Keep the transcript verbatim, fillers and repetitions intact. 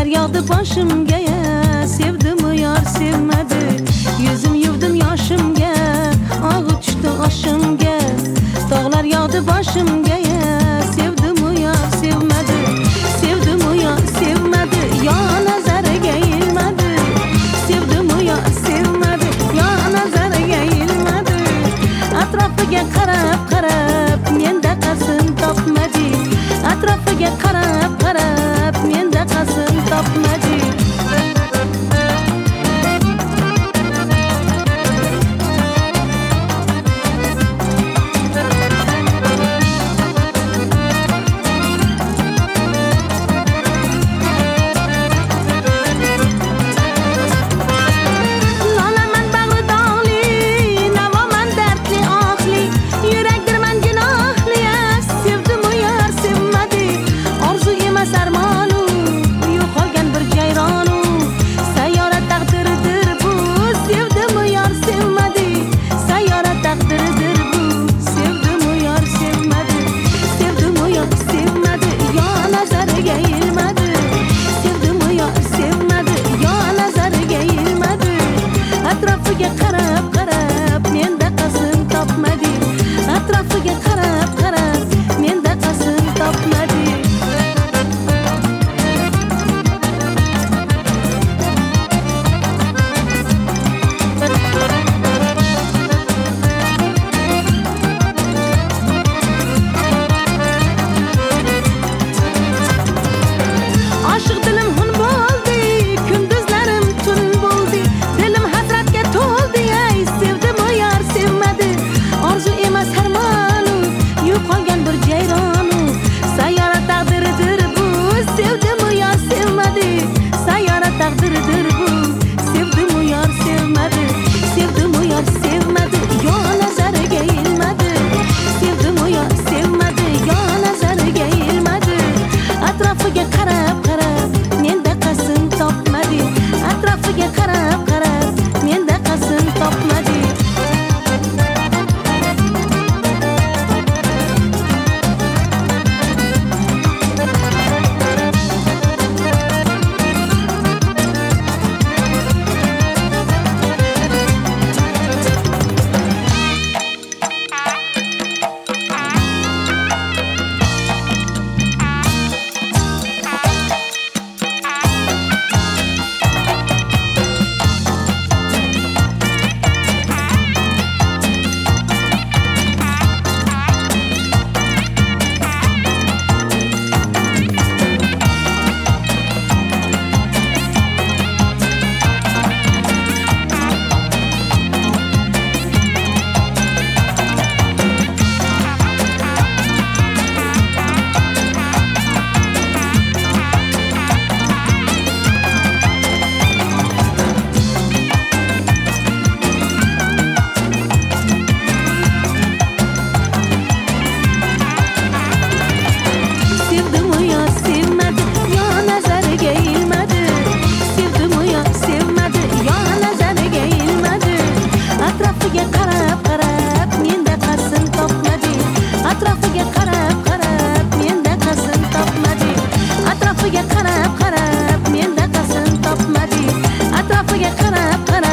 yağdı başımga, sevdim o yar sevmedi. Yüzüm yuvdim yoshimga, og'i tushdi oshimga. Dog'lar yağdı başımga, sevdim o yar sevmedi. Sevdim o yar sevmedi, yo nazariga ilmadi. Sevdim o yar sevmedi, yo nazariga ilmadi. Atrofiga qarab qarab menda qasin topmadi. Atrofiga qarab qarab menda qasin topmadi. Atrofiga qarab qarab menda qasin topmadi. Atrofiga qarab qarab